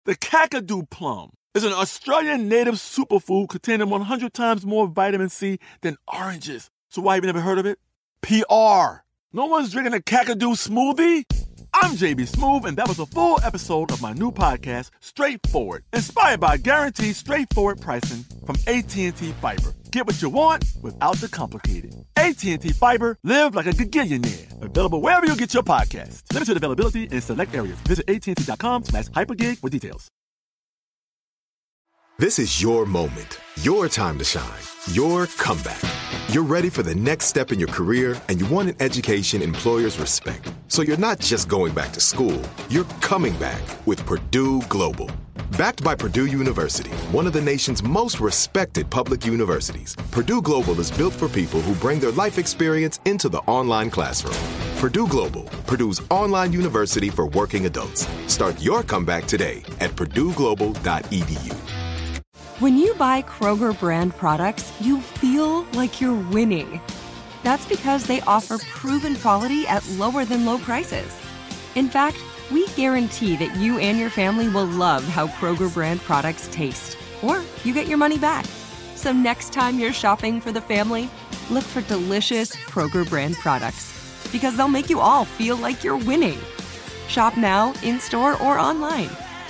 The Kakadu plum is an Australian native superfood containing 100 times more vitamin C than oranges. So why have you never heard of it? PR. No one's drinking a Kakadu smoothie? I'm JB Smoove, and that was a full episode of my new podcast, Straightforward, inspired by guaranteed straightforward pricing from AT&T Fiber. Get what you want without the complicated. AT&T Fiber, live like a gigillionaire. Available wherever you get your podcasts. Limited availability in select areas. Visit AT&T.com/hypergig for details. This is your moment, your time to shine, your comeback. You're ready for the next step in your career, and you want an education employers respect. So you're not just going back to school, you're coming back with Purdue Global. Backed by Purdue University, one of the nation's most respected public universities, Purdue Global is built for people who bring their life experience into the online classroom. Purdue Global, Purdue's online university for working adults. Start your comeback today at purdueglobal.edu. When you buy Kroger brand products, you feel like you're winning. That's because they offer proven quality at lower than low prices. In fact, we guarantee that you and your family will love how Kroger brand products taste, or you get your money back. So next time you're shopping for the family, look for delicious Kroger brand products, because they'll make you all feel like you're winning. Shop now, in-store, or online.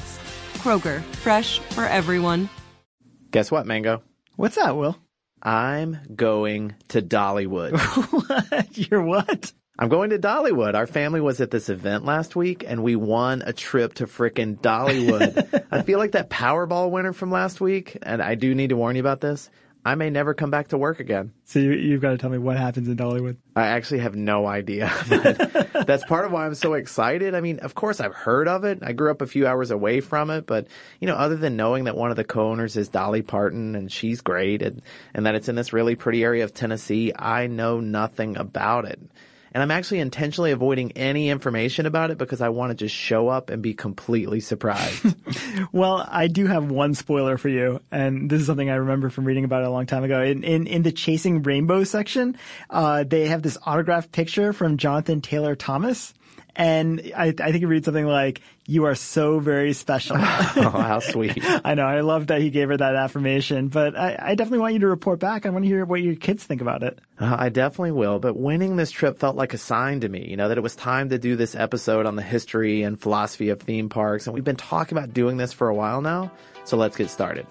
Kroger, fresh for everyone. Guess what, Mango? What's that, Will? I'm going to Dollywood. What? You're what? I'm going to Dollywood. Our family was at this event last week, and we won a trip to frickin' Dollywood. I feel like that Powerball winner from last week, and I do need to warn you about this. I may never come back to work again. So you've got to tell me what happens in Dollywood. I actually have no idea. But that's part of why I'm so excited. I mean, of course, I've heard of it. I grew up a few hours away from it. But, you know, other than knowing that one of the co-owners is Dolly Parton and she's great and that it's in this really pretty area of Tennessee, I know nothing about it. And I'm actually intentionally avoiding any information about it because I want to just show up and be completely surprised. Well, I do have one spoiler for you, and this is something I remember from reading about it a long time ago. In the Chasing Rainbow section, they have this autographed picture from Jonathan Taylor Thomas. And I think it reads something like, "You are so very special." Oh, how sweet. I know. I love that he gave her that affirmation. But I definitely want you to report back. I want to hear what your kids think about it. I definitely will. But winning this trip felt like a sign to me, you know, that it was time to do this episode on the history and philosophy of theme parks. And we've been talking about doing this for a while now. So let's get started.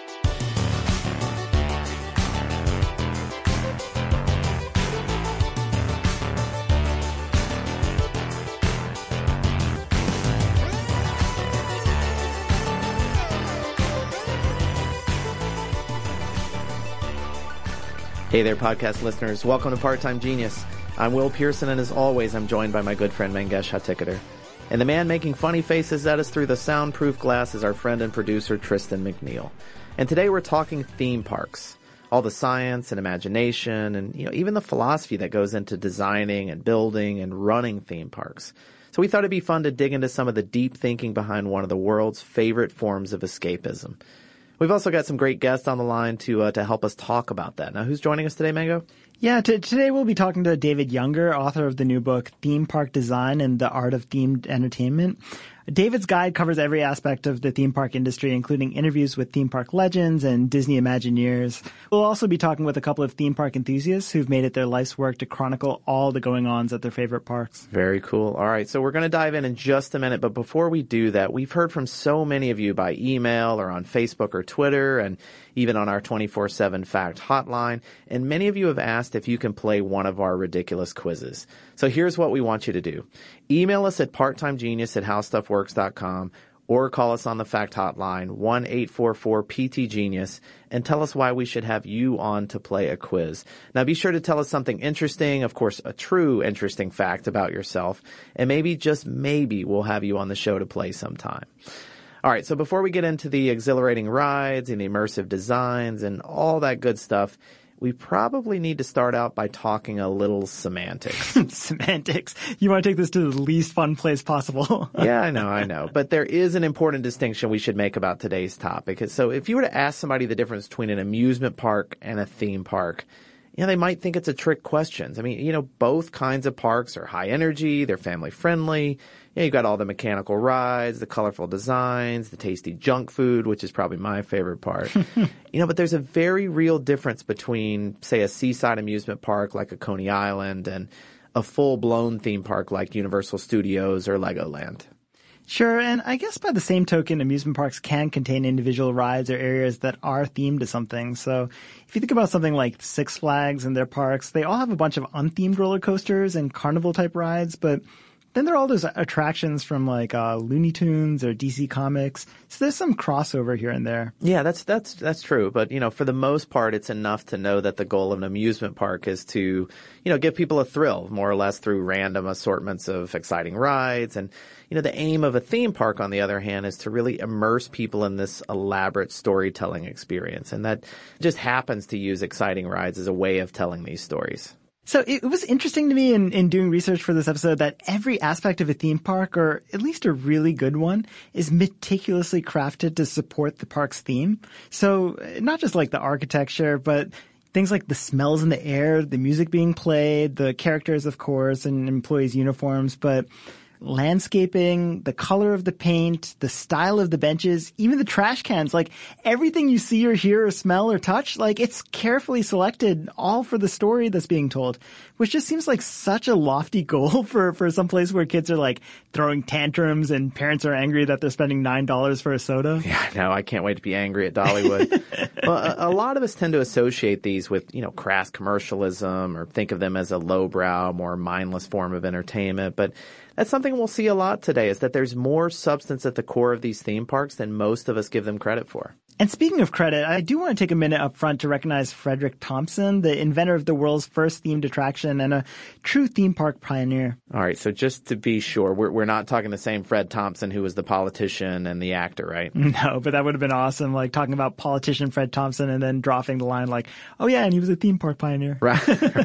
Hey there, podcast listeners. Welcome to Part-Time Genius. I'm Will Pearson, and as always, I'm joined by my good friend Mangesh Hattikudur. And the man making funny faces at us through the soundproof glass is our friend and producer, Tristan McNeil. And today we're talking theme parks. All the science and imagination and, you know, even the philosophy that goes into designing and building and running theme parks. So we thought it'd be fun to dig into some of the deep thinking behind one of the world's favorite forms of escapism. We've also got some great guests on the line to help us talk about that. Now, who's joining us today, Mango? Yeah, today we'll be talking to David Younger, author of the new book, Theme Park Design and the Art of Themed Entertainment. David's guide covers every aspect of the theme park industry, including interviews with theme park legends and Disney Imagineers. We'll also be talking with a couple of theme park enthusiasts who've made it their life's work to chronicle all the going-ons at their favorite parks. Very cool. All right, so we're going to dive in just a minute, but before we do that, we've heard from so many of you by email or on Facebook or Twitter and even on our 24/7 Fact hotline, and many of you have asked if you can play one of our ridiculous quizzes. So here's what we want you to do. Email us at parttimegenius@howstuffworks.com or call us on the Fact hotline, 1-844-PT-GENIUS, and tell us why we should have you on to play a quiz. Now be sure to tell us something interesting, of course a true interesting fact about yourself, and maybe, just maybe, we'll have you on the show to play sometime. All right, so before we get into the exhilarating rides and the immersive designs and all that good stuff, we probably need to start out by talking a little semantics. Semantics? You want to take this to the least fun place possible. Yeah, I know. But there is an important distinction we should make about today's topic. So if you were to ask somebody the difference between an amusement park and a theme park, they might think it's a trick question. I mean, both kinds of parks are high energy, they're family friendly. You've got all the mechanical rides, the colorful designs, the tasty junk food, which is probably my favorite part. But there's a very real difference between, say, a seaside amusement park like a Coney Island and a full-blown theme park like Universal Studios or Legoland. Sure, and I guess by the same token, amusement parks can contain individual rides or areas that are themed to something. So if you think about something like Six Flags and their parks, they all have a bunch of unthemed roller coasters and carnival-type rides, but then there are all those attractions from like Looney Tunes or DC Comics. So there's some crossover here and there. Yeah, that's true. But, for the most part, it's enough to know that the goal of an amusement park is to, give people a thrill, more or less through random assortments of exciting rides. And, the aim of a theme park, on the other hand, is to really immerse people in this elaborate storytelling experience. And that just happens to use exciting rides as a way of telling these stories. So it was interesting to me in doing research for this episode that every aspect of a theme park, or at least a really good one, is meticulously crafted to support the park's theme. So not just like the architecture, but things like the smells in the air, the music being played, the characters, of course, and employees' uniforms, but landscaping, the color of the paint, the style of the benches, even the trash cans, like everything you see or hear or smell or touch, like it's carefully selected all for the story that's being told, which just seems like such a lofty goal for some place where kids are like throwing tantrums and parents are angry that they're spending $9 for a soda. Yeah, no, I can't wait to be angry at Dollywood. Well, a lot of us tend to associate these with, crass commercialism or think of them as a lowbrow, more mindless form of entertainment, but that's something we'll see a lot today, is that there's more substance at the core of these theme parks than most of us give them credit for. And speaking of credit, I do want to take a minute up front to recognize Frederick Thompson, the inventor of the world's first themed attraction and a true theme park pioneer. All right, so just to be sure, we're not talking the same Fred Thompson who was the politician and the actor, right? No, but that would have been awesome, like talking about politician Fred Thompson and then dropping the line like, oh yeah, and he was a theme park pioneer. Right.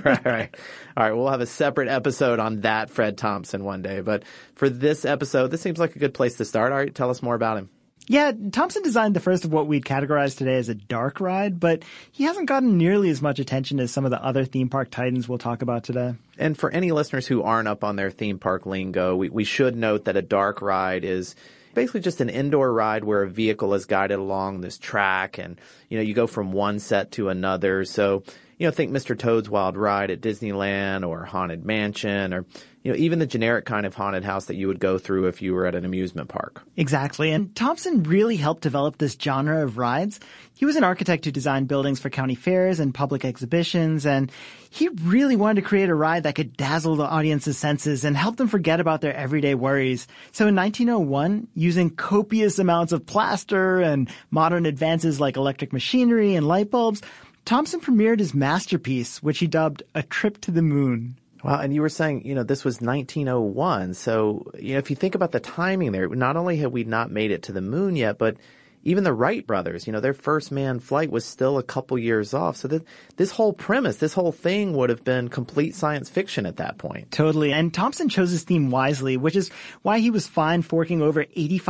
All right, we'll have a separate episode on that Fred Thompson one day. But for this episode, this seems like a good place to start. All right, tell us more about him. Yeah, Thompson designed the first of what we'd categorize today as a dark ride, but he hasn't gotten nearly as much attention as some of the other theme park titans we'll talk about today. And for any listeners who aren't up on their theme park lingo, we should note that a dark ride is basically just an indoor ride where a vehicle is guided along this track and, you go from one set to another. So, think Mr. Toad's Wild Ride at Disneyland or Haunted Mansion or, even the generic kind of haunted house that you would go through if you were at an amusement park. Exactly. And Thompson really helped develop this genre of rides. He was an architect who designed buildings for county fairs and public exhibitions, and he really wanted to create a ride that could dazzle the audience's senses and help them forget about their everyday worries. So in 1901, using copious amounts of plaster and modern advances like electric machinery and light bulbs, Thompson premiered his masterpiece, which he dubbed A Trip to the Moon. Wow, and you were saying, this was 1901. So, if you think about the timing there, not only had we not made it to the moon yet, but even the Wright brothers, their first manned flight was still a couple years off. So this whole premise, this whole thing would have been complete science fiction at that point. Totally. And Thompson chose his theme wisely, which is why he was fined forking over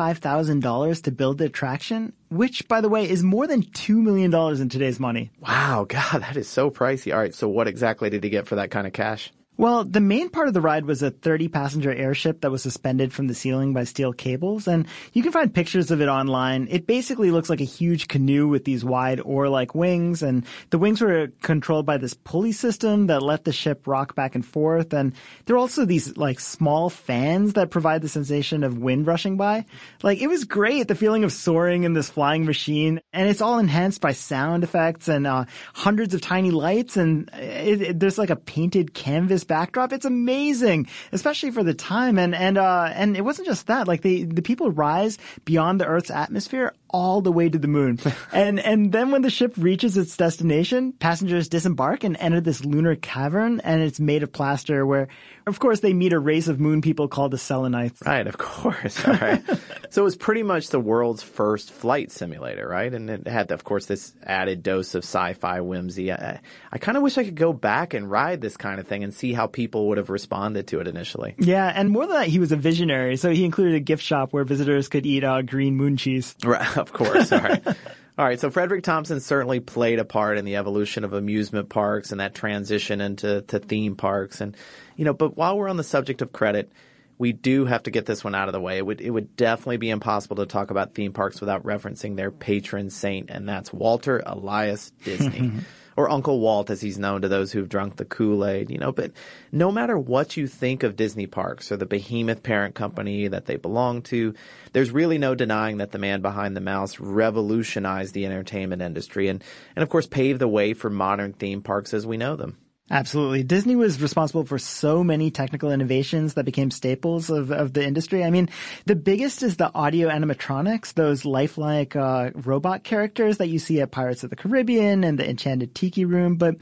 $85,000 to build the attraction, which, by the way, is more than $2 million in today's money. Wow, God, that is so pricey. All right, so what exactly did he get for that kind of cash? Well, the main part of the ride was a 30-passenger airship that was suspended from the ceiling by steel cables, and you can find pictures of it online. It basically looks like a huge canoe with these wide oar-like wings, and the wings were controlled by this pulley system that let the ship rock back and forth, and there are also these, like, small fans that provide the sensation of wind rushing by. Like, it was great, the feeling of soaring in this flying machine, and it's all enhanced by sound effects and hundreds of tiny lights, and there's like a painted canvas backdrop. It's amazing, especially for the time. And it wasn't just that. Like the people rise beyond the Earth's atmosphere all the way to the moon. and then when the ship reaches its destination, passengers disembark and enter this lunar cavern, and it's made of plaster where, of course, they meet a race of moon people called the Selenites. Right, of course. All right. So it was pretty much the world's first flight simulator, right? And it had, of course, this added dose of sci-fi whimsy. I kind of wish I could go back and ride this kind of thing and see how people would have responded to it initially. Yeah, and more than that, he was a visionary. So he included a gift shop where visitors could eat green moon cheese. Right, of course. All right. All right, so Frederick Thompson certainly played a part in the evolution of amusement parks and that transition into theme parks. And, but while we're on the subject of credit, we do have to get this one out of the way. It would definitely be impossible to talk about theme parks without referencing their patron saint, and that's Walter Elias Disney. Or Uncle Walt, as he's known to those who've drunk the Kool-Aid, But no matter what you think of Disney parks or the behemoth parent company that they belong to, there's really no denying that the man behind the mouse revolutionized the entertainment industry and of course, paved the way for modern theme parks as we know them. Absolutely. Disney was responsible for so many technical innovations that became staples of the industry. I mean, the biggest is the audio animatronics, those lifelike robot characters that you see at Pirates of the Caribbean and the Enchanted Tiki Room. But,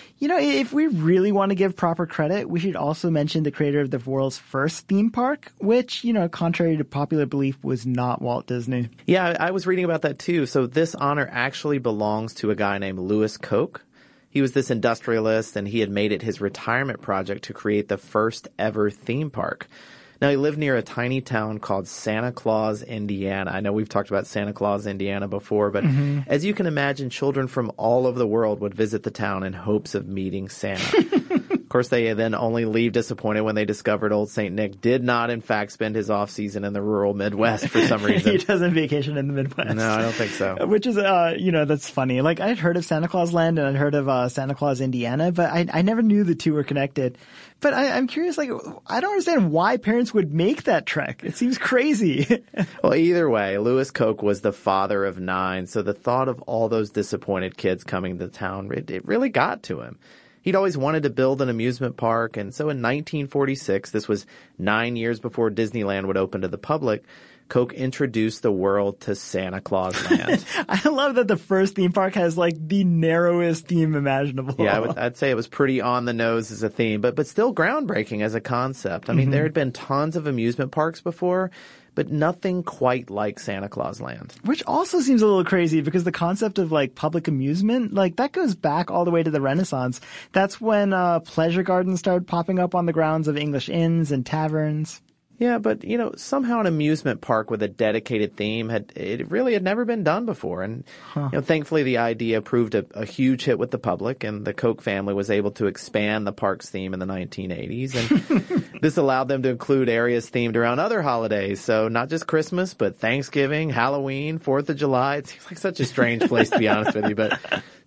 if we really want to give proper credit, we should also mention the creator of the world's first theme park, which, contrary to popular belief, was not Walt Disney. Yeah, I was reading about that too. So this honor actually belongs to a guy named Louis Koch. He was this industrialist, and he had made it his retirement project to create the first ever theme park. Now, he lived near a tiny town called Santa Claus, Indiana. I know we've talked about Santa Claus, Indiana before, but as you can imagine, children from all over the world would visit the town in hopes of meeting Santa. Of course, they then only leave disappointed when they discovered old St. Nick did not, in fact, spend his off-season in the rural Midwest for some reason. He doesn't vacation in the Midwest. No, I don't think so. Which is, that's funny. Like, I'd heard of Santa Claus Land and I'd heard of Santa Claus, Indiana, but I never knew the two were connected. But I'm curious, I don't understand why parents would make that trek. It seems crazy. Well, either way, Louis Koch was the father of 9, so the thought of all those disappointed kids coming to town, it really got to him. He'd always wanted to build an amusement park, and so in 1946, this was 9 years before Disneyland would open to the public, Koch introduced the world to Santa Claus Land. I love that the first theme park has the narrowest theme imaginable. Yeah, I'd say it was pretty on the nose as a theme, but still groundbreaking as a concept. I mean, there had been tons of amusement parks before, but nothing quite like Santa Claus Land. Which also seems a little crazy because the concept of public amusement, that goes back all the way to the Renaissance. That's when pleasure gardens started popping up on the grounds of English inns and taverns. Yeah, but, somehow an amusement park with a dedicated theme had never been done before. And, thankfully the idea proved a huge hit with the public, and the Koch family was able to expand the park's theme in the 1980s. And this allowed them to include areas themed around other holidays. So not just Christmas, but Thanksgiving, Halloween, 4th of July. It seems like such a strange place, to be honest with you. But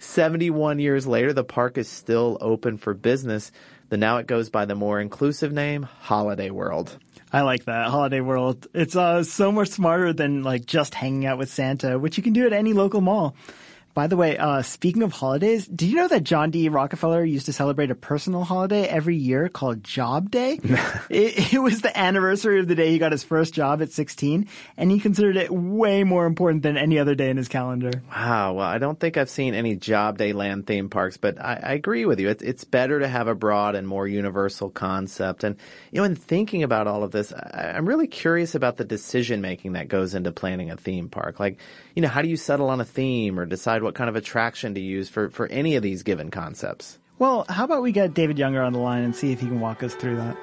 71 years later, the park is still open for business. Now it goes by the more inclusive name, Holiday World. I like that, Holiday World. It's so much smarter than just hanging out with Santa, which you can do at any local mall. By the way, speaking of holidays, did you know that John D. Rockefeller used to celebrate a personal holiday every year called Job Day? It was the anniversary of the day he got his first job at 16, and he considered it way more important than any other day in his calendar. Wow. Well, I don't think I've seen any Job Day land theme parks, but I agree with you. It's better to have a broad and more universal concept. And, in thinking about all of this, I'm really curious about the decision-making that goes into planning a theme park. How do you settle on a theme or decide what kind of attraction to use for any of these given concepts? Well, how about we get David Younger on the line and see if he can walk us through that?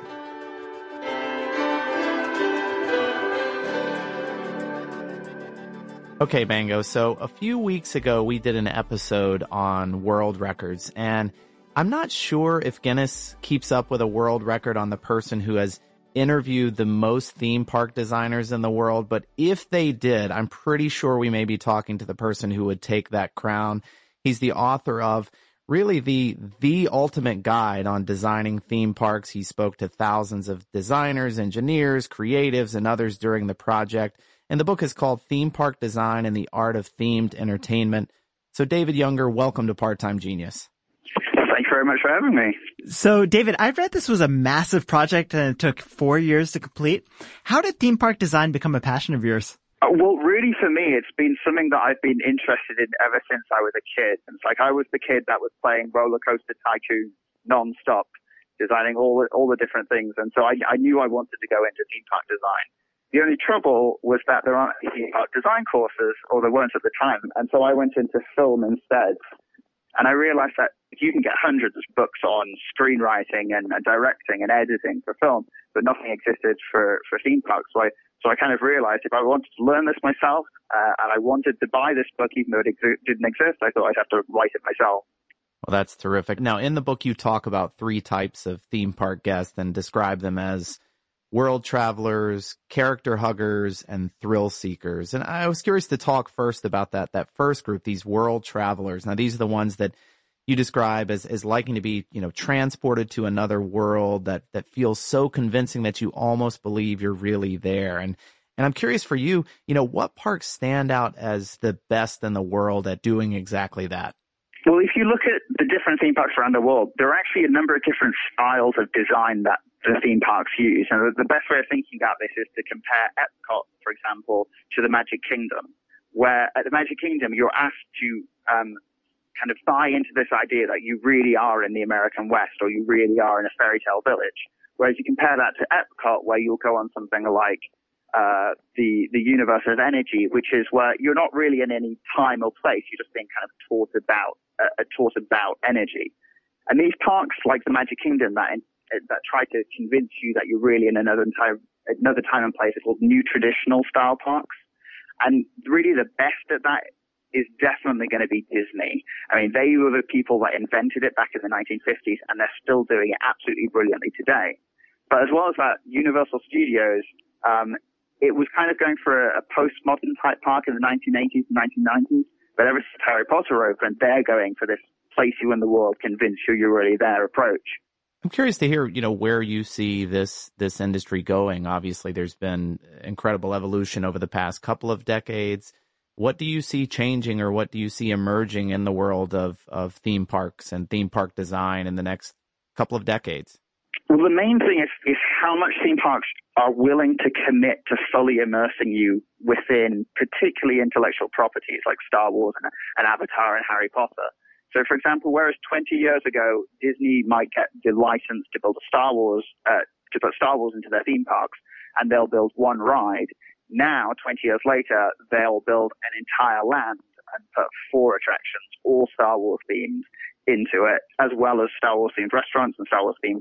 Okay, Bango. So a few weeks ago, we did an episode on world records, and I'm not sure if Guinness keeps up with a world record on the person who has interviewed the most theme park designers in the world, but if they did, I'm pretty sure we may be talking to the person who would take that crown. He's the author of really the ultimate guide on designing theme parks. He spoke to thousands of designers, engineers, creatives, and others during the project. And the book is called Theme Park Design and the Art of Themed Entertainment. So David Younger, welcome to Part-Time Genius. Thank you very much for having me. So, David, I read this was a massive project and it took 4 years to complete. How did theme park design become a passion of yours? Well, really, for me, it's been something that I've been interested in ever since I was a kid. It's like I was the kid that was playing Roller Coaster Tycoon non-stop, designing all the different things. And so I knew I wanted to go into theme park design. The only trouble was that there aren't theme park design courses, or there weren't at the time. And so I went into film instead. And I realized that you can get hundreds of books on screenwriting and directing and editing for film, but nothing existed for theme parks. So So I kind of realized if I wanted to learn this myself and I wanted to buy this book, even though it didn't exist, I thought I'd have to write it myself. Well, that's terrific. Now, in the book, you talk about 3 types of theme park guests and describe them as world travelers, character huggers, and thrill seekers. And I was curious to talk first about that first group, these world travelers. Now, these are the ones that you describe as liking to be, transported to another world that feels so convincing that you almost believe you're really there. And I'm curious for you, what parks stand out as the best in the world at doing exactly that? Well, if you look at the different theme parks around the world, there are actually a number of different styles of design that the theme parks use. And the best way of thinking about this is to compare Epcot, for example, to the Magic Kingdom, where at the Magic Kingdom, you're asked to kind of buy into this idea that you really are in the American West or you really are in a fairy tale village. Whereas you compare that to Epcot, where you'll go on something like the Universe of Energy, which is where you're not really in any time or place. You're just being kind of taught about energy. And these parks, like the Magic Kingdom, that try to convince you that you're really in another time and place, are called new traditional style parks. And really the best at that is definitely going to be Disney. I mean, they were the people that invented it back in the 1950s, and they're still doing it absolutely brilliantly today. But as well as that, Universal Studios, it was kind of going for a postmodern type park in the 1980s and 1990s. But ever since Harry Potter opened, they're going for this place you in the world, convince you you're really there approach. I'm curious to hear, where you see this industry going. Obviously, there's been incredible evolution over the past couple of decades. What do you see changing, or what do you see emerging in the world of theme parks and theme park design in the next couple of decades? Well, the main thing is how much theme parks are willing to commit to fully immersing you within particularly intellectual properties like Star Wars and Avatar and Harry Potter. So, for example, whereas 20 years ago, Disney might get the license to build to put Star Wars into their theme parks, and they'll build one ride. Now, 20 years later, they'll build an entire land and put 4 attractions, all Star Wars themed, into it, as well as Star Wars themed restaurants and Star Wars themed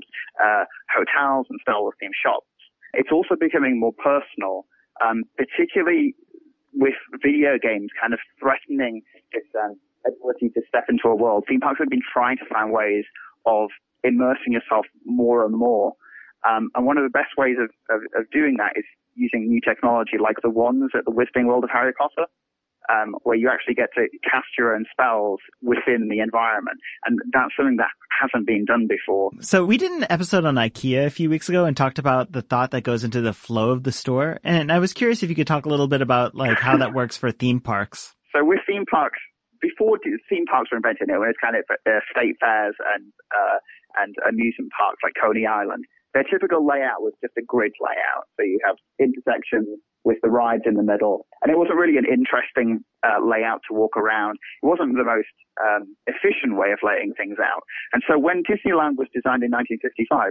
hotels and Star Wars themed shops. It's also becoming more personal, particularly with video games kind of threatening its ability to step into a world. Theme parks have been trying to find ways of immersing yourself more and more. And one of the best ways of doing that is using new technology like the wands at the Wizarding World of Harry Potter, where you actually get to cast your own spells within the environment. And that's something that hasn't been done before. So we did an episode on IKEA a few weeks ago and talked about the thought that goes into the flow of the store. And I was curious if you could talk a little bit about how that works for theme parks. So with theme parks, before theme parks were invented, it was kind of state fairs and amusement parks like Coney Island. Their typical layout was just a grid layout. So you have intersections with the rides in the middle. And it wasn't really an interesting layout to walk around. It wasn't the most efficient way of laying things out. And so when Disneyland was designed in 1955,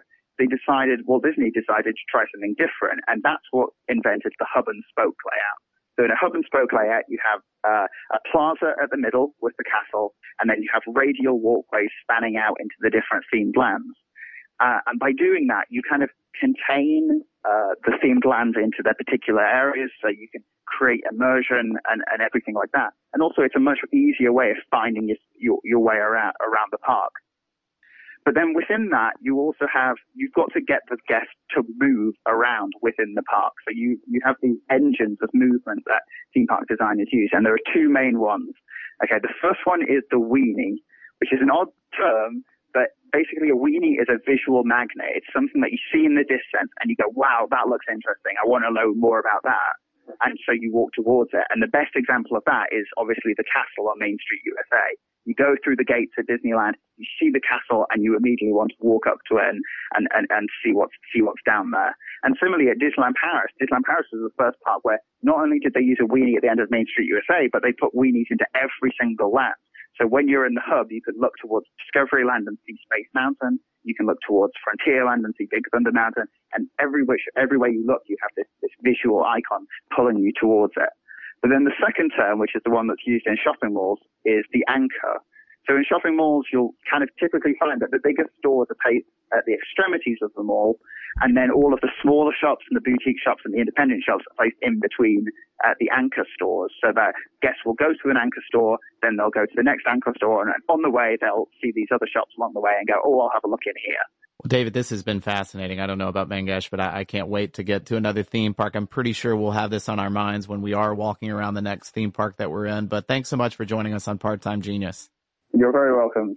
Disney decided to try something different. And that's what invented the hub and spoke layout. So in a hub and spoke layout, you have a plaza at the middle with the castle, and then you have radial walkways spanning out into the different themed lands. And by doing that, you kind of contain the themed lands into their particular areas, so you can create immersion and everything like that. And also, it's a much easier way of finding your way around the park. But then within that, you've got to get the guests to move around within the park. So you have these engines of movement that theme park designers use, and there are 2 main ones. Okay, the first one is the weenie, which is an odd term, but basically a weenie is a visual magnet. It's something that you see in the distance and you go, wow, that looks interesting. I want to know more about that. And so you walk towards it. And the best example of that is obviously the castle on Main Street, USA. You go through the gates at Disneyland, you see the castle, and you immediately want to walk up to it and see what's down there. And similarly at Disneyland Paris was the first park where not only did they use a weenie at the end of Main Street, USA, but they put weenies into every single land. So when you're in the hub, you could look towards Discoveryland and see Space Mountain. You can look towards Frontierland and see Big Thunder Mountain. And everywhere you look, you have this visual icon pulling you towards it. But then the second term, which is the one that's used in shopping malls, is the anchor. So in shopping malls, you'll kind of typically find that the bigger stores are placed at the extremities of the mall, and then all of the smaller shops and the boutique shops and the independent shops are placed in between the anchor stores, so that guests will go to an anchor store, then they'll go to the next anchor store, and on the way they'll see these other shops along the way and go, oh, I'll have a look in here. Well, David, this has been fascinating. I don't know about Mangesh, but I can't wait to get to another theme park. I'm pretty sure we'll have this on our minds when we are walking around the next theme park that we're in. But thanks so much for joining us on Part-Time Genius. You're very welcome.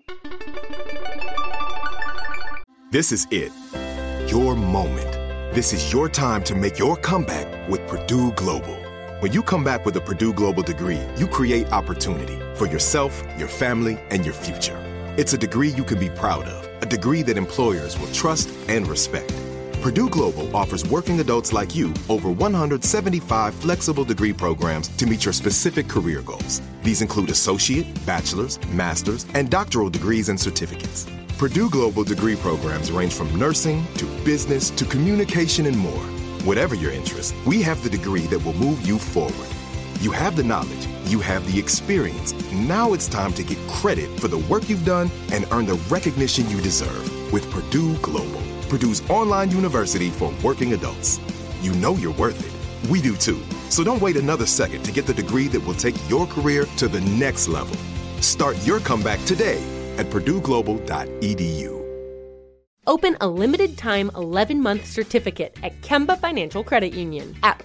This is it. Your moment. This is your time to make your comeback with Purdue Global. When you come back with a Purdue Global degree, you create opportunity for yourself, your family, and your future. It's a degree you can be proud of, a degree that employers will trust and respect. Purdue Global offers working adults like you over 175 flexible degree programs to meet your specific career goals. These include associate, bachelor's, master's, and doctoral degrees and certificates. Purdue Global degree programs range from nursing to business to communication and more. Whatever your interest, we have the degree that will move you forward. You have the knowledge, you have the experience. Now it's time to get credit for the work you've done and earn the recognition you deserve with Purdue Global, Purdue's online university for working adults. You know you're worth it. We do too. So don't wait another second to get the degree that will take your career to the next level. Start your comeback today at purdueglobal.edu. Open a limited-time 11-month certificate at Kemba Financial Credit Union. At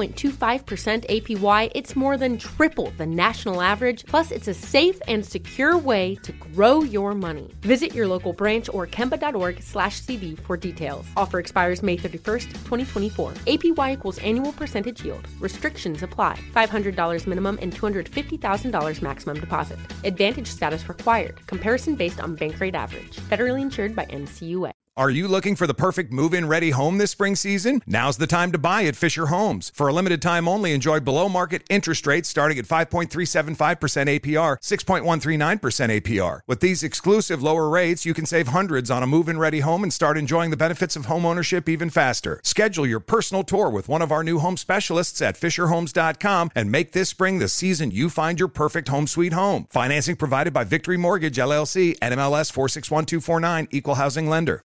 5.25% APY, it's more than triple the national average, plus it's a safe and secure way to grow your money. Visit your local branch or kemba.org/CD for details. Offer expires May 31st, 2024. APY equals annual percentage yield. Restrictions apply. $500 minimum and $250,000 maximum deposit. Advantage status required. Comparison based on bank rate average. Federally insured by NCUA. Are you looking for the perfect move-in ready home this spring season? Now's the time to buy at Fisher Homes. For a limited time only, enjoy below-market interest rates starting at 5.375% APR, 6.139% APR. With these exclusive lower rates, you can save hundreds on a move-in ready home and start enjoying the benefits of home ownership even faster. Schedule your personal tour with one of our new home specialists at FisherHomes.com and make this spring the season you find your perfect home sweet home. Financing provided by Victory Mortgage, LLC, NMLS 461249, Equal Housing Lender.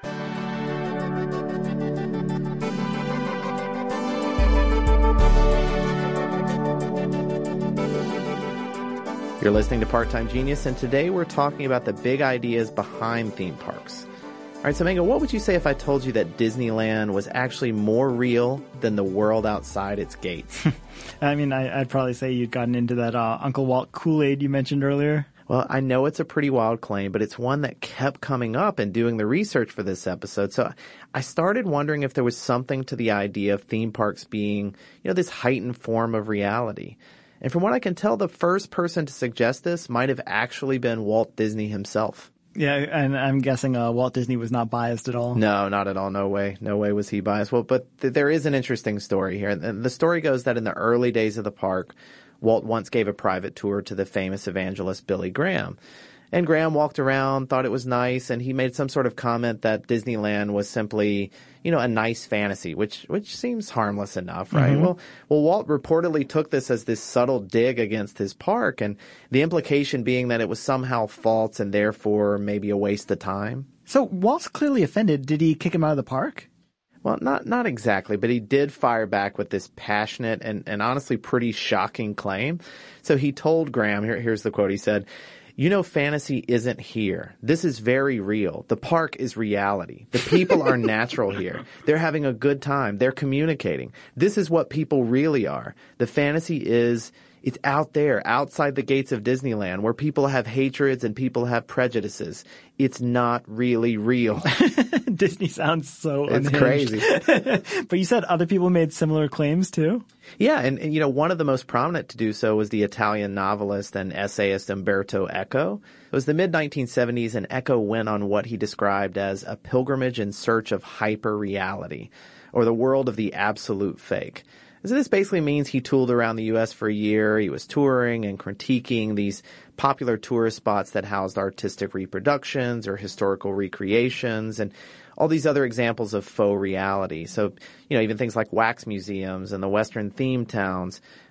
You're listening to Part-Time Genius, and today we're talking about the big ideas behind theme parks. All right, so Mango, what would you say if I told you that Disneyland was actually more real than the world outside its gates? I mean, I'd probably say you'd gotten into that Uncle Walt Kool-Aid you mentioned earlier. Well, I know it's a pretty wild claim, but it's one that kept coming up in doing the research for this episode. So I started wondering if there was something to the idea of theme parks being, this heightened form of reality. And from what I can tell, the first person to suggest this might have actually been Walt Disney himself. Yeah, and I'm guessing Walt Disney was not biased at all. No, not at all. No way. No way was he biased. Well, but there is an interesting story here. And the story goes that in the early days of the park, Walt once gave a private tour to the famous evangelist Billy Graham. And Graham walked around, thought it was nice, and he made some sort of comment that Disneyland was simply, a nice fantasy, which seems harmless enough, right? Mm-hmm. Well, Walt reportedly took this as this subtle dig against his park, and the implication being that it was somehow false and therefore maybe a waste of time. So Walt's clearly offended. Did he kick him out of the park? Well, not exactly, but he did fire back with this passionate and honestly pretty shocking claim. So he told Graham, here's the quote, he said, fantasy isn't here. This is very real. The park is reality. The people are natural here. They're having a good time. They're communicating. This is what people really are. The fantasy it's out there, outside the gates of Disneyland, where people have hatreds and people have prejudices. It's not really real. Disney sounds so unhinged. It's crazy. But you said other people made similar claims too? Yeah, and one of the most prominent to do so was the Italian novelist and essayist Umberto Eco. It was the mid-1970s, and Eco went on what he described as a pilgrimage in search of hyper-reality, or the world of the absolute fake. So this basically means he toured around the U.S. for a year. He was touring and critiquing these popular tourist spots that housed artistic reproductions or historical recreations and all these other examples of faux reality. So, even things like wax museums and the Western themed towns.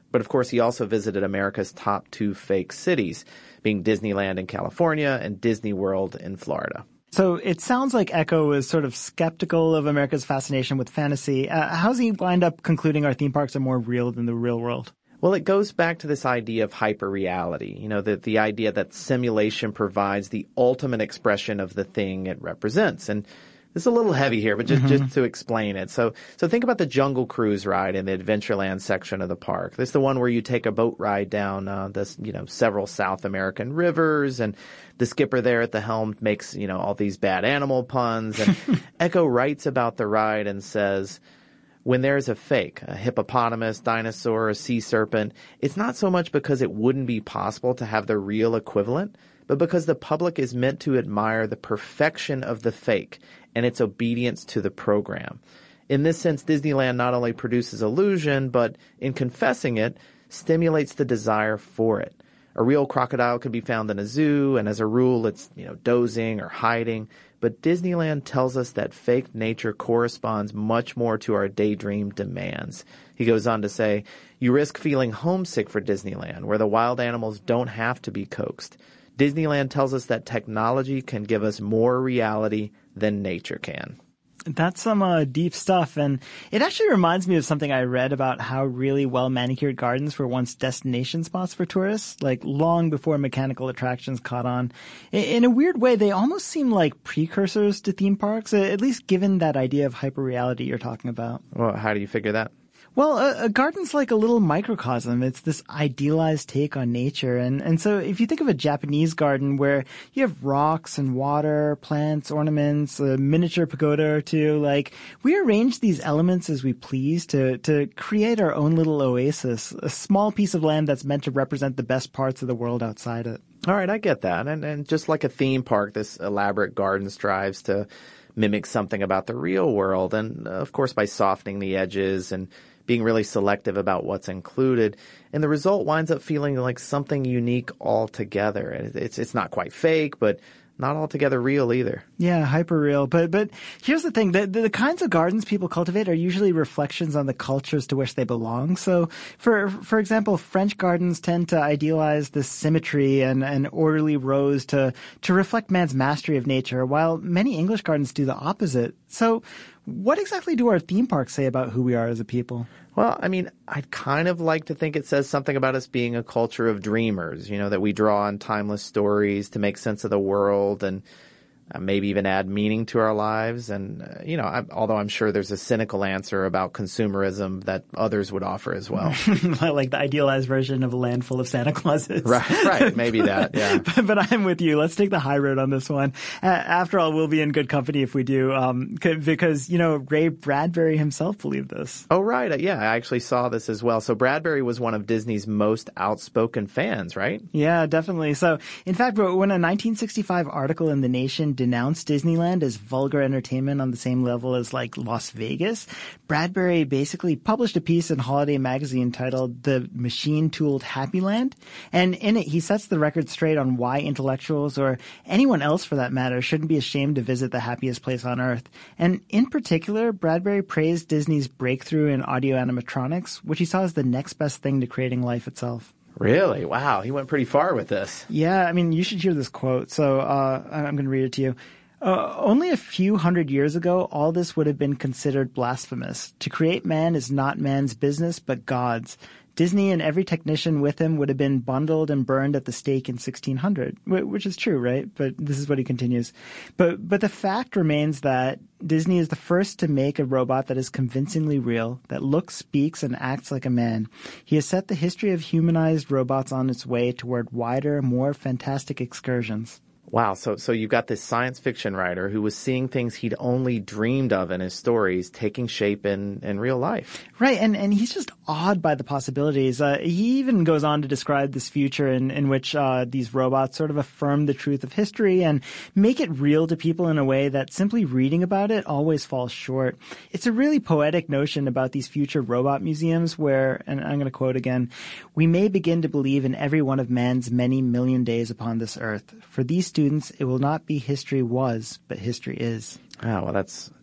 But of course, he also visited America's top 2 fake cities, being Disneyland in California and Disney World in Florida. So it sounds like Echo was sort of skeptical of America's fascination with fantasy. How's he wind up concluding our theme parks are more real than the real world? Well, it goes back to this idea of hyperreality, the idea that simulation provides the ultimate expression of the thing it represents. And this is a little heavy here, but just to explain it. So think about the Jungle Cruise ride in the Adventureland section of the park. This is the one where you take a boat ride down several South American rivers, and the skipper there at the helm makes, all these bad animal puns. And Echo writes about the ride and says, when there's a fake, a hippopotamus, dinosaur, a sea serpent, it's not so much because it wouldn't be possible to have the real equivalent, but because the public is meant to admire the perfection of the fake and its obedience to the program. In this sense, Disneyland not only produces illusion, but in confessing it, stimulates the desire for it. A real crocodile could be found in a zoo, and as a rule, it's, dozing or hiding. But Disneyland tells us that fake nature corresponds much more to our daydream demands. He goes on to say, you risk feeling homesick for Disneyland, where the wild animals don't have to be coaxed. Disneyland tells us that technology can give us more reality than nature can. That's some deep stuff, and it actually reminds me of something I read about how really well-manicured gardens were once destination spots for tourists, like long before mechanical attractions caught on. In a weird way, they almost seem like precursors to theme parks, at least given that idea of hyperreality you're talking about. Well, how do you figure that? Well, a garden's like a little microcosm. It's this idealized take on nature. And so if you think of a Japanese garden where you have rocks and water, plants, ornaments, a miniature pagoda or two, we arrange these elements as we please to create our own little oasis, a small piece of land that's meant to represent the best parts of the world outside it. All right, I get that. And just like a theme park, this elaborate garden strives to mimic something about the real world. And of course, by softening the edges and being really selective about what's included. And the result winds up feeling like something unique altogether. It's not quite fake, but not altogether real either. Yeah, hyper real. But here's the thing. The kinds of gardens people cultivate are usually reflections on the cultures to which they belong. So for example, French gardens tend to idealize the symmetry and orderly rows to reflect man's mastery of nature, while many English gardens do the opposite. So what exactly do our theme parks say about who we are as a people? Well, I'd kind of like to think it says something about us being a culture of dreamers, that we draw on timeless stories to make sense of the world and maybe even add meaning to our lives. And, although I'm sure there's a cynical answer about consumerism that others would offer as well. Like the idealized version of a land full of Santa Clauses. Right. Maybe that, yeah. But I'm with you. Let's take the high road on this one. After all, we'll be in good company if we do, because, Ray Bradbury himself believed this. Oh, right. Yeah, I actually saw this as well. So Bradbury was one of Disney's most outspoken fans, right? Yeah, definitely. So, in fact, when a 1965 article in The Nation denounced Disneyland as vulgar entertainment on the same level as Las Vegas, Bradbury basically published a piece in Holiday magazine titled The Machine-Tooled Happy Land. And in it, he sets the record straight on why intellectuals, or anyone else for that matter, shouldn't be ashamed to visit the happiest place on earth. And in particular, Bradbury praised Disney's breakthrough in audio animatronics, which he saw as the next best thing to creating life itself. Really? Wow. He went pretty far with this. Yeah, you should hear this quote. So I'm going to read it to you. Only a few hundred years ago, all this would have been considered blasphemous. To create man is not man's business, but God's. Disney and every technician with him would have been bundled and burned at the stake in 1600, which is true, right? But this is what he continues. But the fact remains that Disney is the first to make a robot that is convincingly real, that looks, speaks, and acts like a man. He has set the history of humanized robots on its way toward wider, more fantastic excursions. Wow, so you've got this science fiction writer who was seeing things he'd only dreamed of in his stories taking shape in real life. Right, and he's just awed by the possibilities. He even goes on to describe this future in which these robots sort of affirm the truth of history and make it real to people in a way that simply reading about it always falls short. It's a really poetic notion about these future robot museums where, and I'm going to quote again, "We may begin to believe in every one of man's many million days upon this earth. For these students, it will not be history was, but history is." Oh, well, that's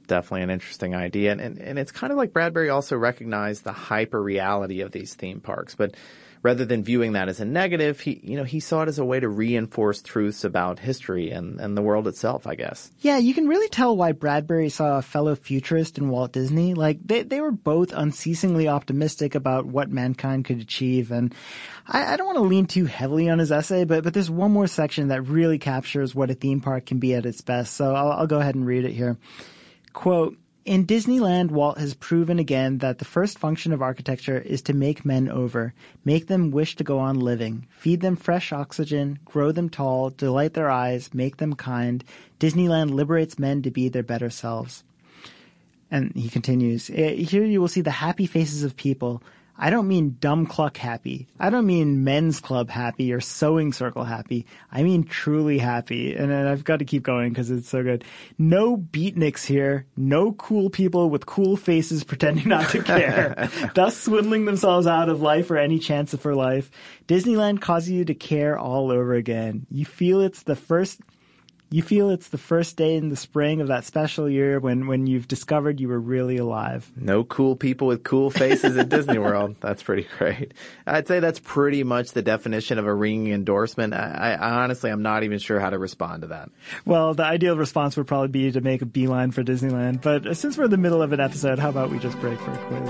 definitely an interesting idea. And it's kind of like Bradbury also recognized the hyper reality of these theme parks, but rather than viewing that as a negative, he saw it as a way to reinforce truths about history and the world itself, I guess. Yeah, you can really tell why Bradbury saw a fellow futurist in Walt Disney. Like, they were both unceasingly optimistic about what mankind could achieve. And I don't want to lean too heavily on his essay, but there's one more section that really captures what a theme park can be at its best. So I'll go ahead and read it here. Quote, "In Disneyland, Walt has proven again that the first function of architecture is to make men over, make them wish to go on living, feed them fresh oxygen, grow them tall, delight their eyes, make them kind. Disneyland liberates men to be their better selves." And he continues, "Here you will see the happy faces of people. I don't mean dumb cluck happy. I don't mean men's club happy or sewing circle happy. I mean truly happy." And I've got to keep going because it's so good. "No beatniks here. No cool people with cool faces pretending not to care, thus swindling themselves out of life or any chance for life. Disneyland causes you to care all over again. You feel it's the first day in the spring of that special year when you've discovered you were really alive." No cool people with cool faces at Disney World. That's pretty great. I'd say that's pretty much the definition of a ringing endorsement. I honestly, I'm not even sure how to respond to that. Well, the ideal response would probably be to make a beeline for Disneyland. But since we're in the middle of an episode, how about we just break for a quiz?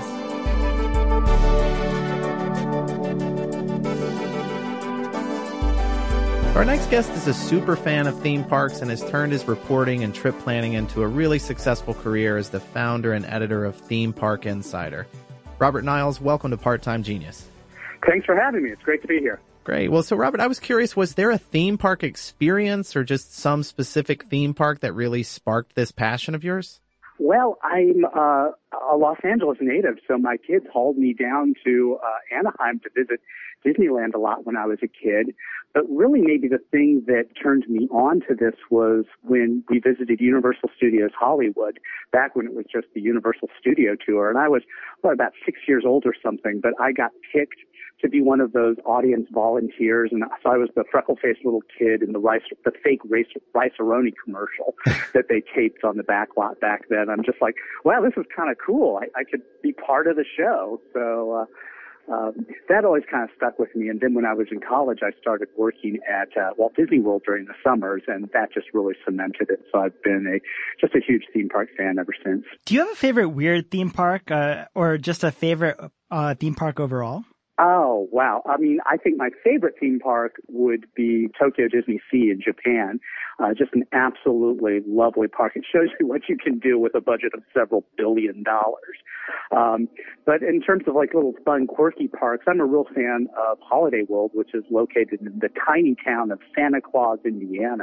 Our next guest is a super fan of theme parks and has turned his reporting and trip planning into a really successful career as the founder and editor of Theme Park Insider. Robert Niles, welcome to Part-Time Genius. Thanks for having me. It's great to be here. Great. Well, so Robert, I was curious, was there a theme park experience or just some specific theme park that really sparked this passion of yours? Well, I'm a Los Angeles native, so my kids hauled me down to Anaheim to visit Disneyland a lot when I was a kid. But really maybe the thing that turned me on to this was when we visited Universal Studios Hollywood, back when it was just the Universal Studio Tour. And I was about 6 years old or something, but I got picked to be one of those audience volunteers. And so I was the freckle-faced little kid in the fake Rice-A-Roni commercial that they taped on the back lot back then. I'm just like, wow, this is kind of cool. I could be part of the show. So that always kind of stuck with me. And then when I was in college, I started working at Walt Disney World during the summers, and that just really cemented it. So I've been just a huge theme park fan ever since. Do you have a favorite weird theme park or just a favorite theme park overall? Oh, wow. I mean, I think my favorite theme park would be Tokyo Disney Sea in Japan. Just an absolutely lovely park. It shows you what you can do with a budget of several $billion. But in terms of like little fun, quirky parks, I'm a real fan of Holiday World, which is located in the tiny town of Santa Claus, Indiana.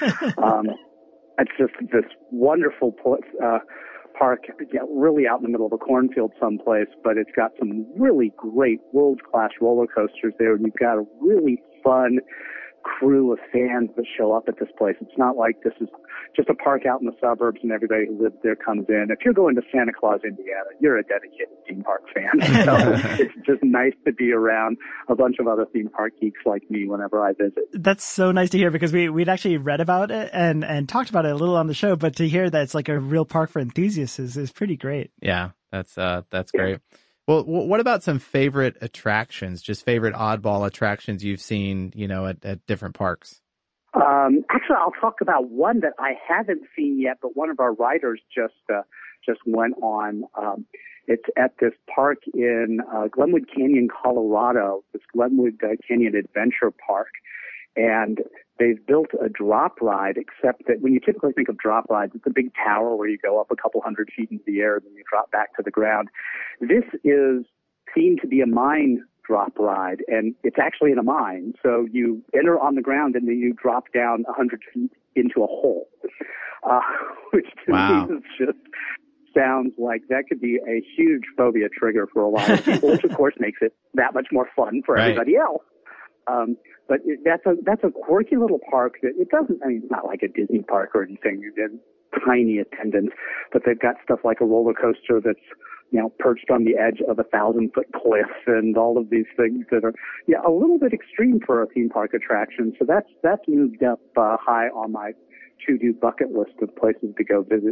It's just this wonderful park, really out in the middle of a cornfield someplace, but it's got some really great world-class roller coasters there, and you've got a really fun crew of fans that show up at this place. It's not like this is just a park out in the suburbs and everybody who lives there comes in. If you're going to Santa Claus, Indiana, you're a dedicated theme park fan. So it's just nice to be around a bunch of other theme park geeks like me whenever I visit. That's so nice to hear because we'd actually read about it and talked about it a little on the show, but to hear that it's like a real park for enthusiasts is pretty great. Yeah, that's great. Well, what about some favorite attractions, just favorite oddball attractions you've seen, at different parks? Actually, I'll talk about one that I haven't seen yet, but one of our writers just went on. It's at this park in Glenwood Canyon, Colorado, this Glenwood Canyon Adventure Park. And they've built a drop ride, except that when you typically think of drop rides, it's a big tower where you go up a couple hundred feet into the air and then you drop back to the ground. This is seen to be a mine drop ride, and it's actually in a mine. So you enter on the ground and then you drop down 100 feet into a hole, which to me is just sounds like that could be a huge phobia trigger for a lot of people, which of course makes it that much more fun for everybody else. But that's a quirky little park that it doesn't, it's not like a Disney park or anything. You get tiny attendance, but they've got stuff like a roller coaster that's, perched on the edge of a 1,000-foot cliff and all of these things that are, a little bit extreme for a theme park attraction. So that's moved up high on my to-do bucket list of places to go visit.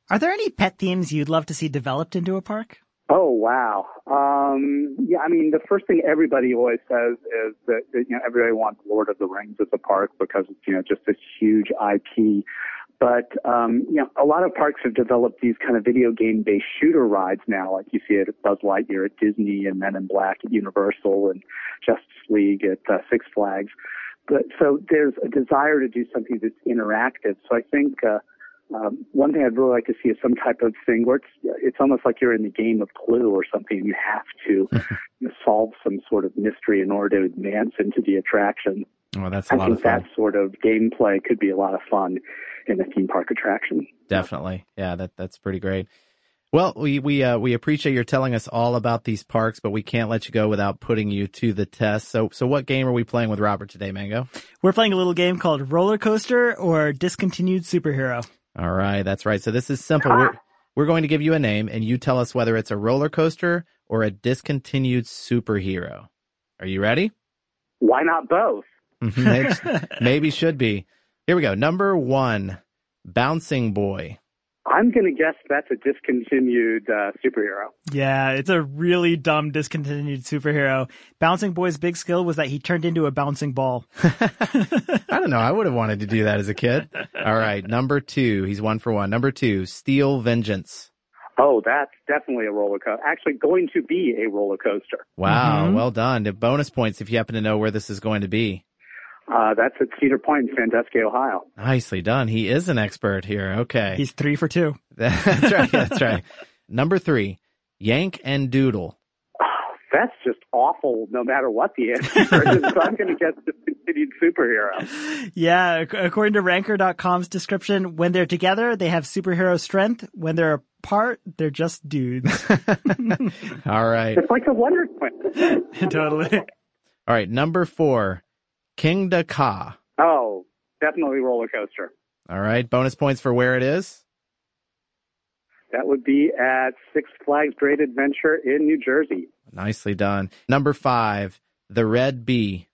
Are there any pet themes you'd love to see developed into a park? Oh, wow. Yeah, I mean, the first thing everybody always says is that, everybody wants Lord of the Rings as a park because it's, just this huge IP. But, a lot of parks have developed these kind of video game-based shooter rides now, like you see it at Buzz Lightyear at Disney and Men in Black at Universal and Justice League at Six Flags. But so there's a desire to do something that's interactive. So I think one thing I'd really like to see is some type of thing where it's almost like you're in the game of Clue or something, and you have to solve some sort of mystery in order to advance into the attraction. Well, that's a lot of fun. I think that sort of gameplay could be a lot of fun in a theme park attraction. Definitely. Yeah, that's pretty great. Well, we appreciate your telling us all about these parks, but we can't let you go without putting you to the test. So what game are we playing with Robert today, Mango? We're playing a little game called Roller Coaster or Discontinued Superhero. All right, that's right. So this is simple. We're going to give you a name, and you tell us whether it's a roller coaster or a discontinued superhero. Are you ready? Why not both? Maybe should be. Here we go. Number 1, Bouncing Boy. I'm going to guess that's a discontinued superhero. Yeah, it's a really dumb discontinued superhero. Bouncing Boy's big skill was that he turned into a bouncing ball. I don't know. I would have wanted to do that as a kid. All right. Number 2. He's 1 for 1. Number 2, Steel Vengeance. Oh, that's definitely a roller coaster. Actually, going to be a roller coaster. Wow. Well done. Bonus points if you happen to know where this is going to be. That's at Cedar Point in Sandusky, Ohio. Nicely done. He is an expert here. Okay. He's 3 for 2. That's right. That's right. Number 3, Yank and Doodle. Oh, that's just awful no matter what the answer is. So I'm going to guess discontinued superhero. Yeah. According to Ranker.com's description, when they're together, they have superhero strength. When they're apart, they're just dudes. All right. It's like a Wonder Twin. Totally. All right. Number 4, Kingda Ka. Oh, definitely roller coaster. All right. Bonus points for where it is. That would be at Six Flags Great Adventure in New Jersey. Nicely done. Number 5, the Red Bee.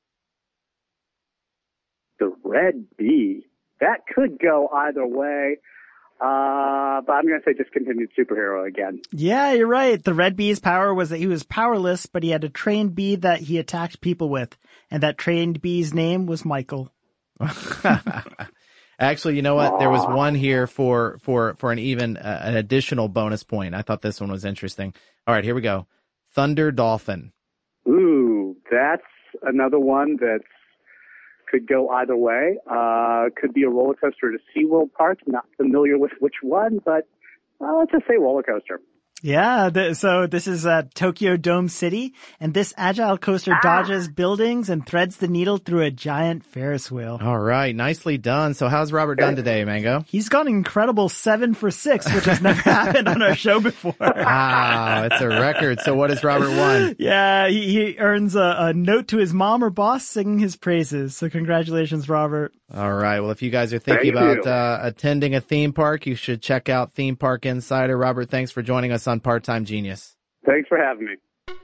The Red Bee. That could go either way. But I'm going to say discontinued superhero again. Yeah, you're right. The Red Bee's power was that he was powerless, but he had a trained bee that he attacked people with. And that trained bee's name was Michael. Actually, you know what? There was one here for an additional bonus point. I thought this one was interesting. All right, here we go. Thunder Dolphin. Ooh, that's another one that could go either way. Could be a roller coaster at a SeaWorld park. Not familiar with which one, but let's just say roller coaster. Yeah, so this is Tokyo Dome City, and this agile coaster dodges buildings and threads the needle through a giant Ferris wheel. All right, nicely done. So how's Robert done today, Mango? He's got an incredible 7 for 6, which has never happened on our show before. Wow, it's a record. So what has Robert won? Yeah, he earns a note to his mom or boss singing his praises. So congratulations, Robert. All right, well, if you guys are thinking about attending a theme park, you should check out Theme Park Insider. Robert, thanks for joining us on Part-Time Genius. Thanks for having me.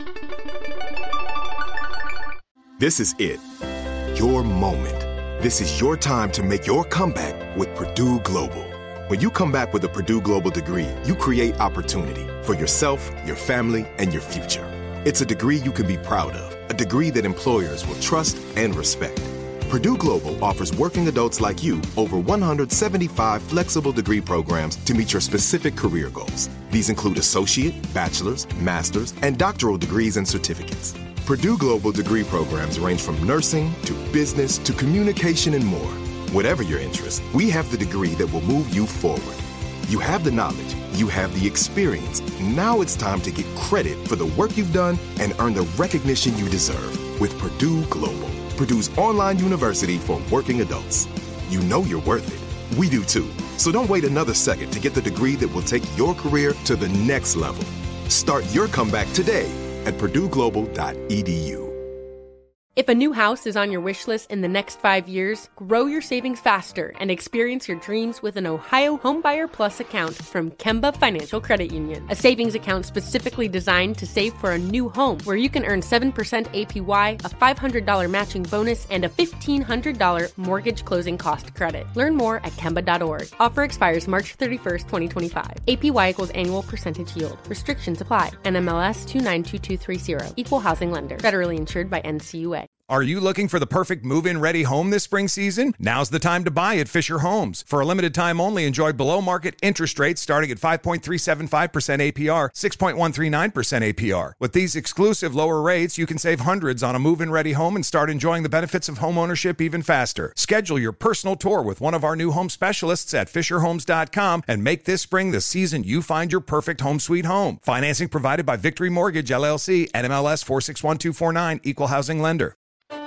This is it. Your moment. This is your time to make your comeback with Purdue Global. When you come back with a Purdue Global degree, you create opportunity for yourself, your family, and your future. It's a degree you can be proud of, a degree that employers will trust and respect. Purdue Global offers working adults like you over 175 flexible degree programs to meet your specific career goals. These include associate, bachelor's, master's, and doctoral degrees and certificates. Purdue Global degree programs range from nursing to business to communication and more. Whatever your interest, we have the degree that will move you forward. You have the knowledge, you have the experience. Now it's time to get credit for the work you've done and earn the recognition you deserve with Purdue Global. Purdue's online university for working adults. You know you're worth it. We do too. So don't wait another second to get the degree that will take your career to the next level. Start your comeback today at purdueglobal.edu. If a new house is on your wish list in the next 5 years, grow your savings faster and experience your dreams with an Ohio Homebuyer Plus account from Kemba Financial Credit Union. A savings account specifically designed to save for a new home where you can earn 7% APY, a $500 matching bonus, and a $1,500 mortgage closing cost credit. Learn more at Kemba.org. Offer expires March 31st, 2025. APY equals annual percentage yield. Restrictions apply. NMLS 292230. Equal housing lender. Federally insured by NCUA. Are you looking for the perfect move-in ready home this spring season? Now's the time to buy at Fisher Homes. For a limited time only, enjoy below-market interest rates starting at 5.375% APR, 6.139% APR. With these exclusive lower rates, you can save hundreds on a move-in ready home and start enjoying the benefits of home ownership even faster. Schedule your personal tour with one of our new home specialists at FisherHomes.com and make this spring the season you find your perfect home sweet home. Financing provided by Victory Mortgage, LLC, NMLS 461249, Equal Housing Lender.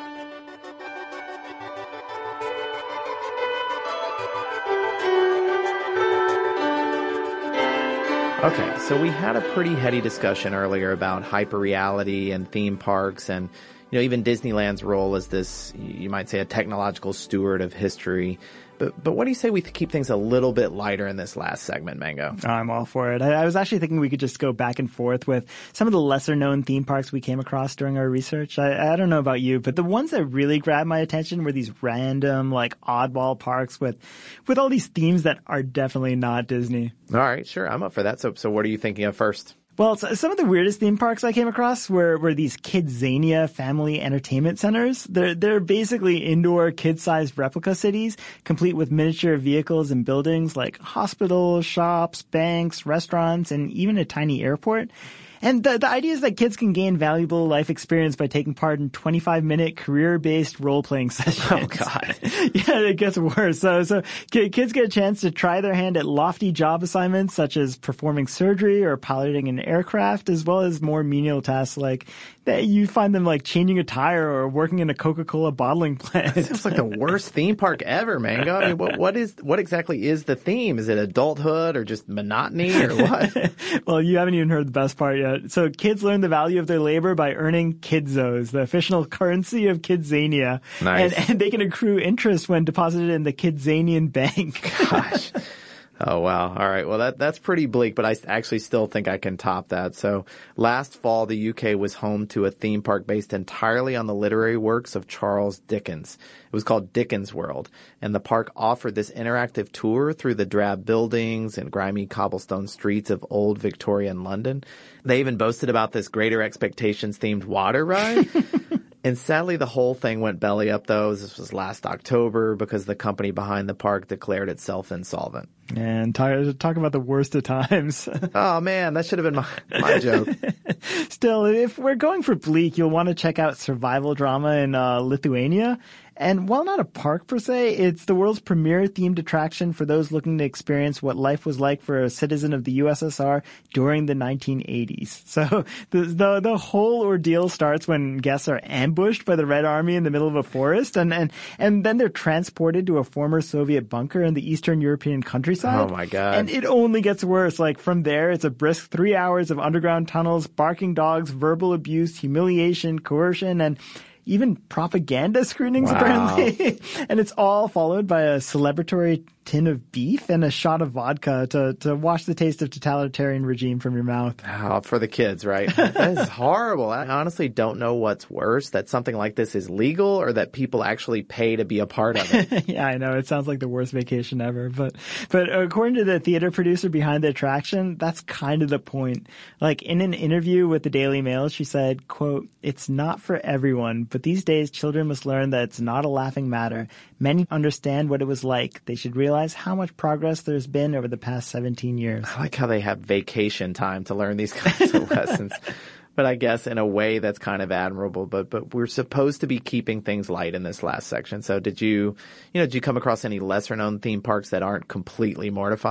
Okay, so we had a pretty heady discussion earlier about hyperreality and theme parks and, even Disneyland's role as this, you might say, a technological steward of history. But what do you say we keep things a little bit lighter in this last segment, Mango? I'm all for it. I was actually thinking we could just go back and forth with some of the lesser-known theme parks we came across during our research. I don't know about you, but the ones that really grabbed my attention were these random, oddball parks with all these themes that are definitely not Disney. All right, sure. I'm up for that. So what are you thinking of first? Well, some of the weirdest theme parks I came across were these Kidzania family entertainment centers. They're basically indoor, kid-sized replica cities, complete with miniature vehicles and buildings like hospitals, shops, banks, restaurants, and even a tiny airport. And the idea is that kids can gain valuable life experience by taking part in 25-minute career-based role-playing sessions. Oh, God. Yeah, it gets worse. So kids get a chance to try their hand at lofty job assignments such as performing surgery or piloting an aircraft, as well as more menial tasks like that you find them changing a tire or working in a Coca-Cola bottling plant. It sounds like the worst theme park ever, Mango. I mean, what exactly is the theme? Is it adulthood or just monotony or what? Well, you haven't even heard the best part yet. So kids learn the value of their labor by earning Kidzos, the official currency of Kidzania. Nice. And they can accrue interest when deposited in the Kidzanian bank. Gosh. Oh, wow. All right. Well, that's pretty bleak, but I actually still think I can top that. So last fall, the UK was home to a theme park based entirely on the literary works of Charles Dickens. It was called Dickens World, and the park offered this interactive tour through the drab buildings and grimy cobblestone streets of old Victorian London. They even boasted about this Greater Expectations themed water ride. And sadly, the whole thing went belly up, though. This was last October because the company behind the park declared itself insolvent. And talk about the worst of times. Oh, man, that should have been my joke. Still, if we're going for bleak, you'll want to check out survival drama in Lithuania. And while not a park per se, it's the world's premier themed attraction for those looking to experience what life was like for a citizen of the USSR during the 1980s. So the whole ordeal starts when guests are ambushed by the Red Army in the middle of a forest, and then they're transported to a former Soviet bunker in the Eastern European countryside. Oh my God. And it only gets worse. From there, it's a brisk 3 hours of underground tunnels, barking dogs, verbal abuse, humiliation, coercion, and even propaganda screenings, apparently. And it's all followed by a celebratory tin of beef and a shot of vodka to wash the taste of totalitarian regime from your mouth. Oh, for the kids, right? That is horrible. I honestly don't know what's worse, that something like this is legal or that people actually pay to be a part of it. Yeah, I know. It sounds like the worst vacation ever. But according to the theater producer behind the attraction, that's kind of the point. In an interview with the Daily Mail, she said, quote, "It's not for everyone, but these days children must learn that it's not a laughing matter. Many understand what it was like. They should realize how much progress there's been over the past 17 years. I like how they have vacation time to learn these kinds of lessons. But I guess in a way that's kind of admirable. But we're supposed to be keeping things light in this last section. So did you come across any lesser known theme parks that aren't completely mortifying?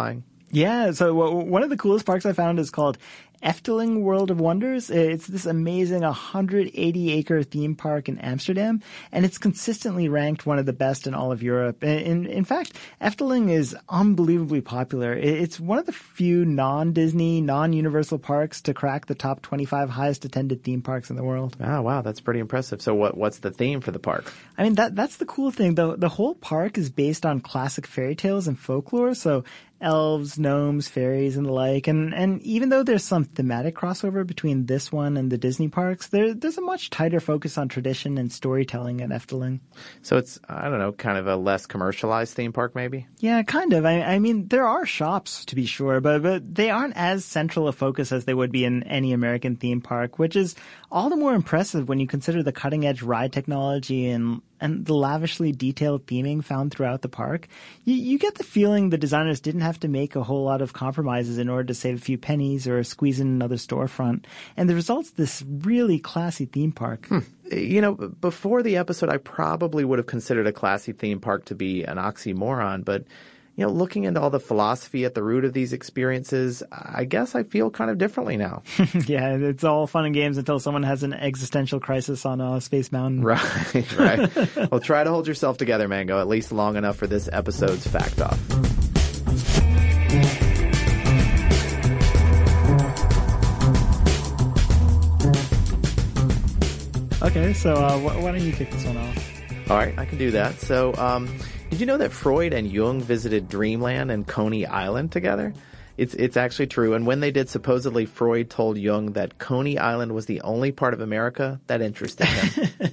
Yeah, so one of the coolest parks I found is called Efteling World of Wonders. It's this amazing 180-acre theme park in Amsterdam, and it's consistently ranked one of the best in all of Europe. In fact, Efteling is unbelievably popular. It's one of the few non-Disney, non-Universal parks to crack the top 25 highest attended theme parks in the world. Oh, wow, that's pretty impressive. So what's the theme for the park? I mean, that's the cool thing. The whole park is based on classic fairy tales and folklore, so elves, gnomes, fairies, and the like. And even though there's some thematic crossover between this one and the Disney parks, there's a much tighter focus on tradition and storytelling at Efteling. So it's, I don't know, kind of a less commercialized theme park maybe? Yeah, kind of. I mean, there are shops, to be sure, but they aren't as central a focus as they would be in any American theme park, which is all the more impressive when you consider the cutting-edge ride technology and the lavishly detailed theming found throughout the park. You get the feeling the designers didn't have to make a whole lot of compromises in order to save a few pennies or squeeze in another storefront. And the result's this really classy theme park. You know, before the episode, I probably would have considered a classy theme park to be an oxymoron, but you know, looking into all the philosophy at the root of these experiences, I guess I feel kind of differently now. Yeah, it's all fun and games until someone has an existential crisis on Space Mountain. Right. Well, try to hold yourself together, Mango, at least long enough for this episode's Fact Off. Okay, so why don't you kick this one off? All right, I can do that. So, did you know that Freud and Jung visited Dreamland and Coney Island together? It's actually true. And when they did, supposedly Freud told Jung that Coney Island was the only part of America that interested him.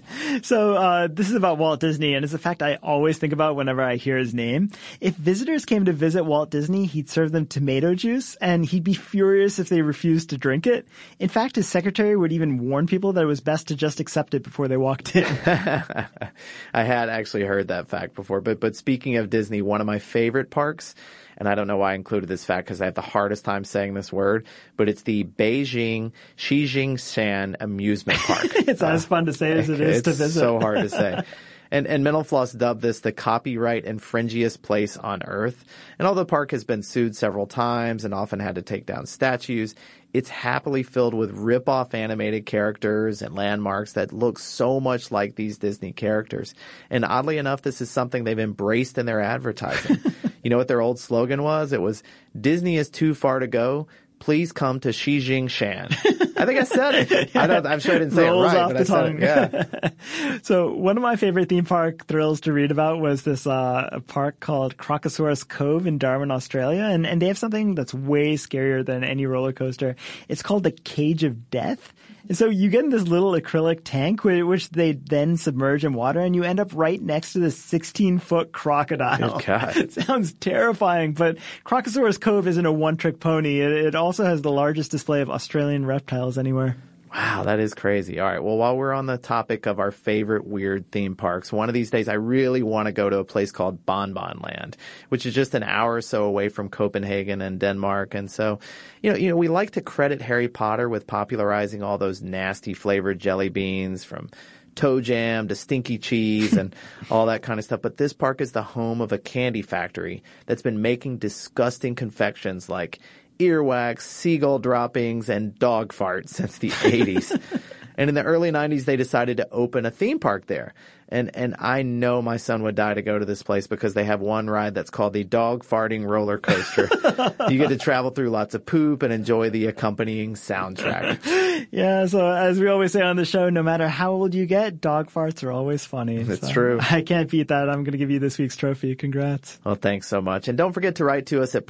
So this is about Walt Disney, and it's a fact I always think about whenever I hear his name. If visitors came to visit Walt Disney, he'd serve them tomato juice, and he'd be furious if they refused to drink it. In fact, his secretary would even warn people that it was best to just accept it before they walked in. I had actually heard that fact before. But speaking of Disney, one of my favorite parks, and I don't know why I included this fact because I have the hardest time saying this word, but it's the Beijing Xijingshan Amusement Park. It's as fun to say as it is to visit. It's so hard to say. And Mental Floss dubbed this the copyright infringiest place on earth. And although the park has been sued several times and often had to take down statues, it's happily filled with rip-off animated characters and landmarks that look so much like these Disney characters. And oddly enough, this is something they've embraced in their advertising. You know what their old slogan was? It was, "Disney is too far to go. Please come to Xijingshan." I think I said it. I'm sure I didn't say Rolls it right, off but the I said tongue. it. Yeah. So one of my favorite theme park thrills to read about was this a park called Crocosaurus Cove in Darwin, Australia. And they have something that's way scarier than any roller coaster. It's called the Cage of Death. And so you get in this little acrylic tank, which they then submerge in water, and you end up right next to this 16-foot crocodile. Good God. It sounds terrifying, but Crocosaurus Cove isn't a one-trick pony. It also has the largest display of Australian reptiles anywhere. Wow, that is crazy. All right, well, while we're on the topic of our favorite weird theme parks, one of these days I really want to go to a place called Bon Bon Land, which is just an hour or so away from Copenhagen and Denmark. And so, you know, we like to credit Harry Potter with popularizing all those nasty flavored jelly beans from toe jam to stinky cheese and all that kind of stuff. But this park is the home of a candy factory that's been making disgusting confections like earwax, seagull droppings, and dog farts since the 80s. And in the early 90s, they decided to open a theme park there. And I know my son would die to go to this place because they have one ride that's called the Dog Farting Roller Coaster. You get to travel through lots of poop and enjoy the accompanying soundtrack. Yeah, so as we always say on the show, no matter how old you get, dog farts are always funny. That's so true. I can't beat that. I'm going to give you this week's trophy. Congrats. Well, thanks so much. And don't forget to write to us at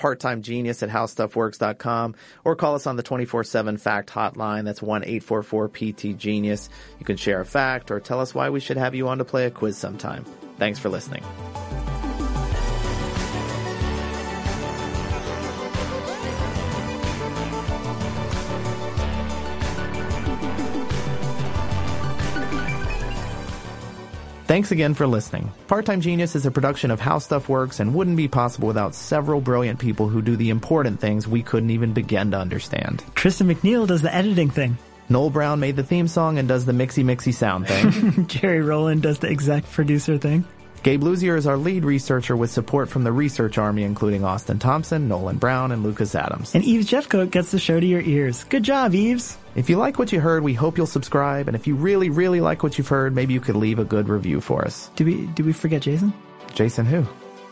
parttimegenius@howstuffworks.com or call us on the 24/7 Fact hotline. That's 1-844-PT-GENIUS. You can share a fact or tell us why we should have you on to play a quiz sometime. Thanks for listening. Thanks again for listening. Part-Time Genius is a production of How Stuff Works and wouldn't be possible without several brilliant people who do the important things we couldn't even begin to understand. Tristan McNeil does the editing thing. Noel Brown made the theme song and does the mixy sound thing. Jerry Rowland does the exec producer thing. Gabe Luzier is our lead researcher with support from the research army, including Austin Thompson, Nolan Brown, and Lucas Adams. And Yves Jeffcoat gets the show to your ears. Good job, Yves. If you like what you heard, we hope you'll subscribe. And if you really, really like what you've heard, maybe you could leave a good review for us. Did we forget Jason? Jason who?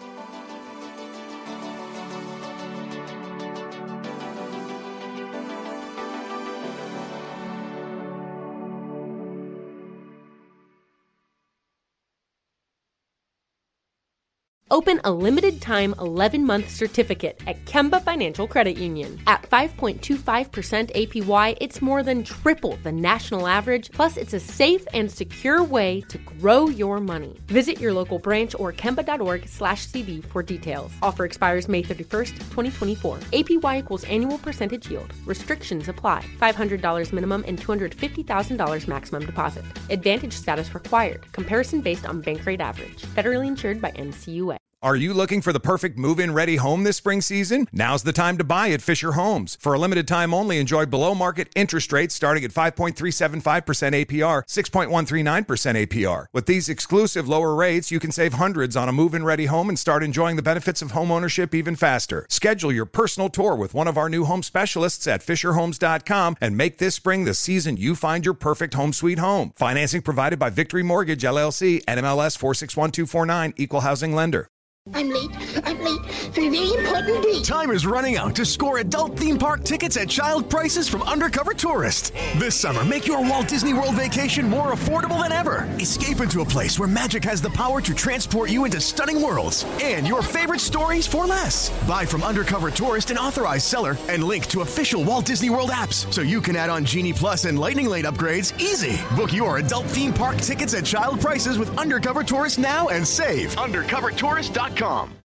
Open a limited-time 11-month certificate at Kemba Financial Credit Union. At 5.25% APY, it's more than triple the national average, plus it's a safe and secure way to grow your money. Visit your local branch or kemba.org/cb for details. Offer expires May 31st, 2024. APY equals annual percentage yield. Restrictions apply. $500 minimum and $250,000 maximum deposit. Advantage status required. Comparison based on bank rate average. Federally insured by NCUA. Are you looking for the perfect move-in ready home this spring season? Now's the time to buy at Fisher Homes. For a limited time only, enjoy below-market interest rates starting at 5.375% APR, 6.139% APR. With these exclusive lower rates, you can save hundreds on a move-in ready home and start enjoying the benefits of home ownership even faster. Schedule your personal tour with one of our new home specialists at FisherHomes.com and make this spring the season you find your perfect home sweet home. Financing provided by Victory Mortgage, LLC, NMLS 461249, Equal Housing Lender. I'm late for a very important date. Time is running out to score adult theme park tickets at child prices from Undercover Tourist. This summer, make your Walt Disney World vacation more affordable than ever. Escape into a place where magic has the power to transport you into stunning worlds and your favorite stories for less. Buy from Undercover Tourist, an authorized seller, and link to official Walt Disney World apps so you can add on Genie Plus and Lightning Lane upgrades easy. Book your adult theme park tickets at child prices with Undercover Tourist now and save. UndercoverTourist.com.